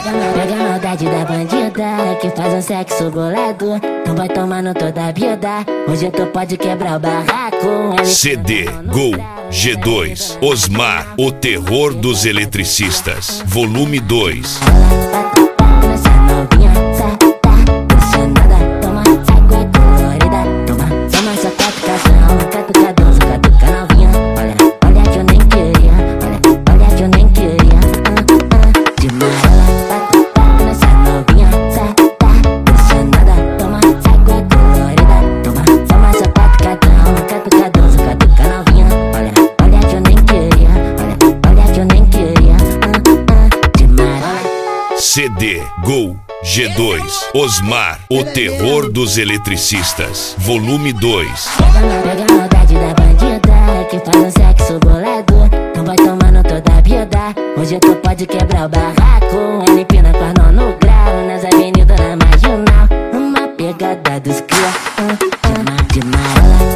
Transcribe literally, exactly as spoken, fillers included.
Pega a maldade da bandida que faz um sexo bolado. Não vai tomando toda a vida. Hoje tu pode quebrar o barraco. C D Gol G dois Osmar, o terror dos eletricistas, volume dois. C D Gol G dois Osmar, o terror dos eletricistas, volume dois. Pega a maldade da bandida que faz um sexo bolado. Não vai tomando toda a vida. Hoje tu pode quebrar o barraco. Ele pina com as mãos no grau nas avenidas na marginal. Uma pegada dos cria, uh, uh, de marola.